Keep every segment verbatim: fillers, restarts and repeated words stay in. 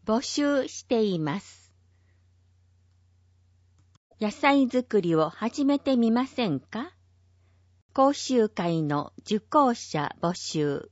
募集しています。野菜作りを始めてみませんか？講習会の受講者募集。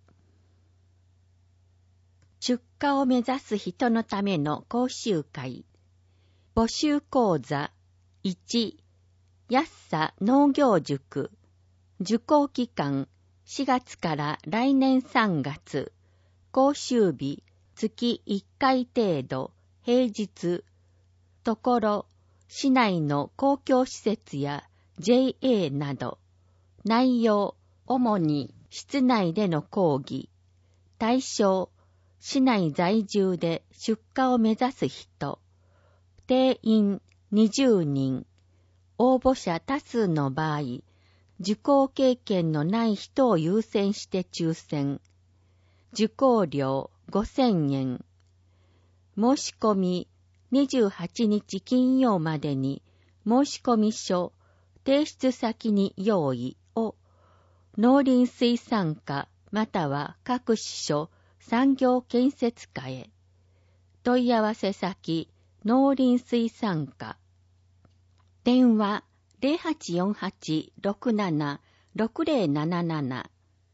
出荷を目指す人のための講習会。募集講座いち、安さ農業塾。受講期間しがつから来年さんがつ。講習日月いっかい程度。平日。ところ、市内の公共施設や ジェイエー など。内容、主に室内での講義。対象、市内在住で出荷を目指す人。定員にじゅうにん。応募者多数の場合、受講経験のない人を優先して抽選。受講料ごせんえん。申し込みにじゅうはちにち金曜までに申込書、提出先に用意を農林水産課または各支所産業建設課へ。問い合わせ先農林水産課。電話 ゼロはちよんはち ろくなな ろくゼロなななな。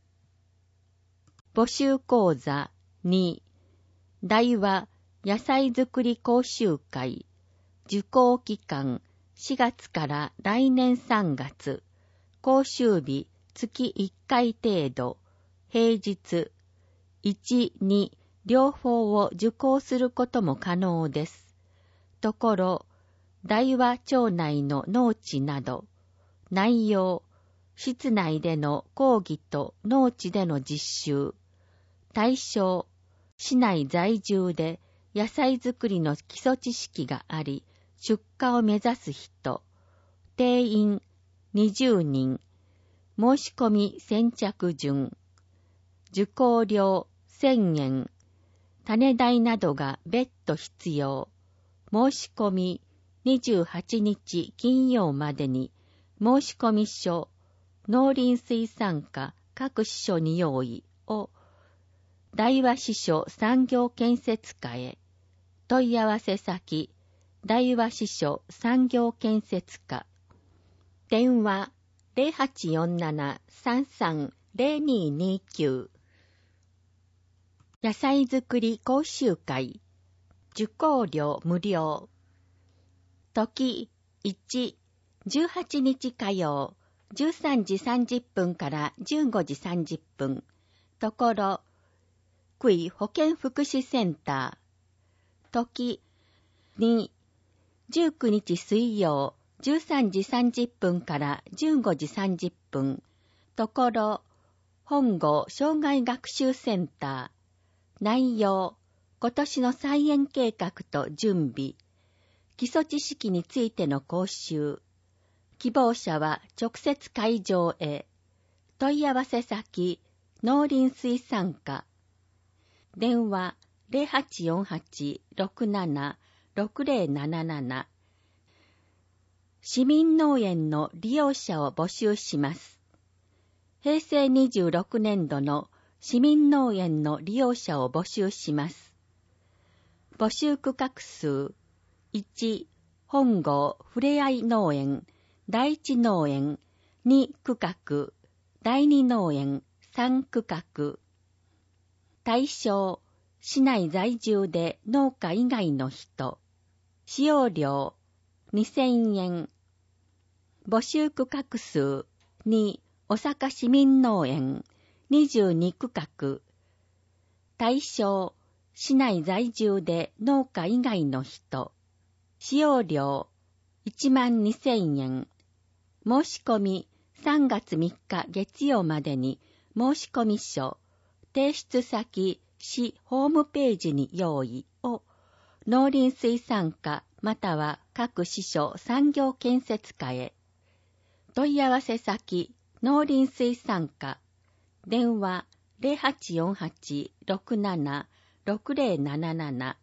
募集講座に、題話野菜作り講習会。受講期間しがつから来年さんがつ。講習日月いっかい程度。平日。いち、に両方を受講することも可能です。ところ、題話町内の農地など。内容、室内での講義と農地での実習。対象、市内在住で野菜作りの基礎知識があり、出荷を目指す人。定員にじゅうにん。申し込み先着順。受講料せんえん。種代などが別途必要。申し込みにじゅうはちにち金曜までに申込書、農林水産課各支所に用意を大和支所産業建設課へ。問い合わせ先大和支所産業建設課。電話 ゼロはちよんなな さんさん ゼロににきゅう。野菜作り講習会。受講料無料。時いち、じゅうはちにち火曜、じゅうさんじさんじゅっぷんからじゅうごじさんじゅっぷん。ところ、区医保健福祉センター。時に、じゅうくにち水曜、じゅうさんじさんじゅっぷんからじゅうごじさんじゅっぷん。ところ、本郷障害学習センター。内容、今年の菜園計画と準備。基礎知識についての講習。希望者は直接会場へ。問い合わせ先、農林水産課。電話 ゼロはちよんはち ろくなな ろくゼロなななな。市民農園の利用者を募集します。へいせいにじゅうろくねんどの市民農園の利用者を募集します。募集区画数いち、本郷ふれあい農園、第一農園、に区画、第二農園、さん区画。対象、市内在住で農家以外の人。使用料、にせんえん。募集区画数に、大阪市民農園、にじゅうに区画。対象、市内在住で農家以外の人。使用料いちまんにせんえん。申し込みさんがつみっか月曜までに申込書、提出先市ホームページに用意を農林水産課または各支所産業建設課へ。問い合わせ先農林水産課。電話 ゼロはちよんはち ろくなな ろくゼロなななな。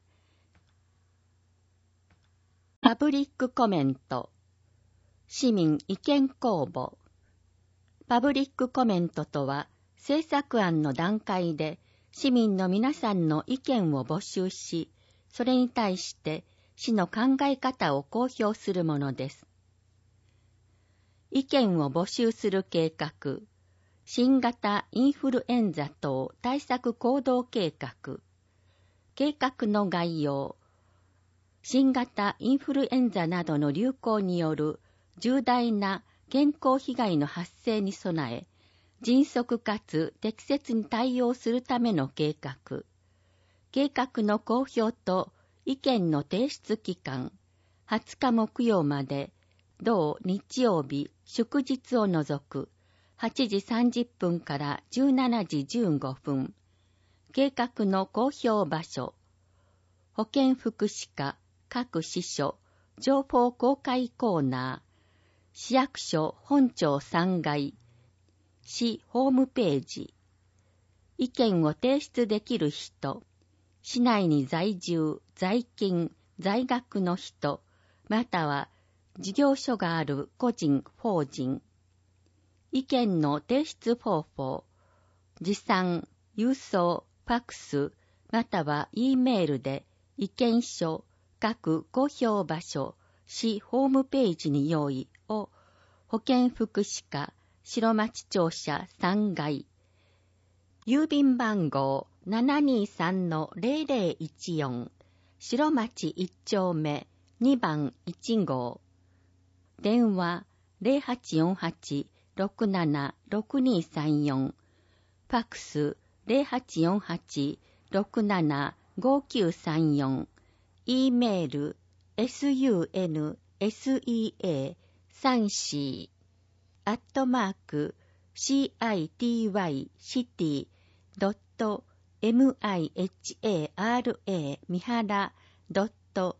パブリックコメント。市民意見公募。パブリックコメントとは、政策案の段階で市民の皆さんの意見を募集し、 それに対して市の考え方を公表するものです。意見を募集する計画、新型インフルエンザ等対策行動計画、計画の概要、新型インフルエンザなどの流行による重大な健康被害の発生に備え、迅速かつ適切に対応するための計画、計画の公表と意見の提出期間、はつか木曜まで、同日曜日、祝日を除く、はちじさんじゅっぷんからじゅうしちじじゅうごふん、計画の公表場所、保健福祉課、各支所、情報公開コーナー、市役所本庁さんがい、市ホームページ、意見を提出できる人、市内に在住、在勤、在学の人、または事業所がある個人、法人、意見の提出方法、持参、郵送、ファックス、または E メールで意見書、各公表場所、市ホームページに用意を、保健福祉課、白町庁舎さんがい、郵便番号 ななにさんのゼロゼロいちよん、白町いっ丁目にばんいち号、電話 ゼロはちよんはち ろくなな ろくにさんよん、ファックス ゼロはちよんはち ろくなな ごきゅうさんよん、E メール sunseea さんじゅうよんアットマーク シーアイティーワイ シティ ドット ミハラ ミハラ ドット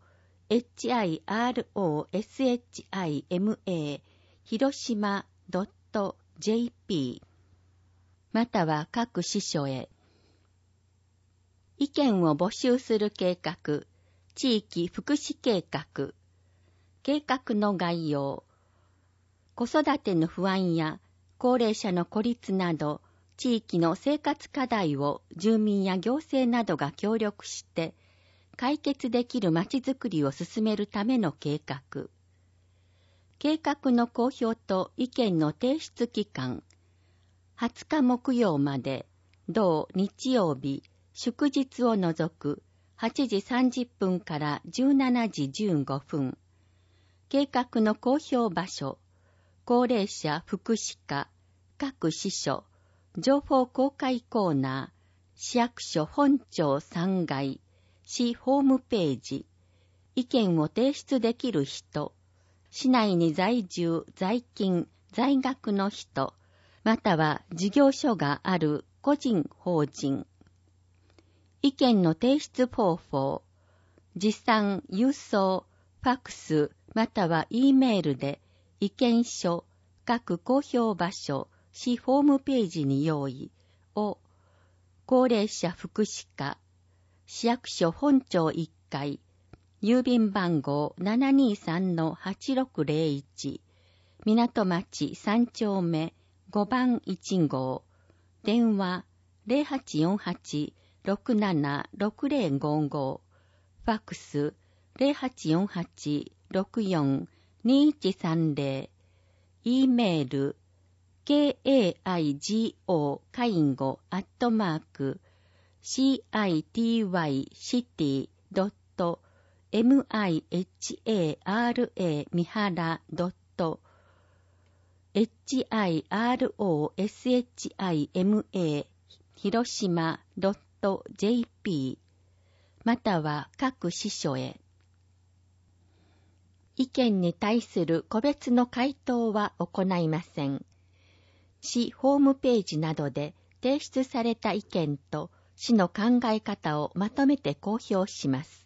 hirosHIMA 広島 .jp または各支所へ。意見を募集する計画、地域福祉計画、計画の概要、子育ての不安や高齢者の孤立など、地域の生活課題を住民や行政などが協力して解決できるまちづくりを進めるための計画。計画の公表と意見の提出期間、はつか木曜まで、同日曜日、祝日を除くはちじさんじゅっぷんからじゅうしちじじゅうごふん。計画の公表場所、高齢者福祉課、各支所、情報公開コーナー、市役所本庁さんがい、市ホームページ、意見を提出できる人、市内に在住、在勤、在学の人、または事業所がある個人、法人。意見の提出方法、持参、郵送、ファックス、または E メールで意見書、各公表場所、市ホームページに用意を、高齢者福祉課、市役所本庁いっかい、郵便番号 ななにさんのはちろくゼロいち、港町さん丁目ごばんいち号、電話 ゼロはちよんはち ろくなな ろくゼロごご、ファックス ゼロはちよんはち ろくよん にいちさんゼロ、E メール、kaigo 介護アットマーク city.mihara ミハラ .hirosHIMA 広島 .jp または各支所へ。意見に対する個別の回答は行いません。市ホームページなどで提出された意見と市の考え方をまとめて公表します。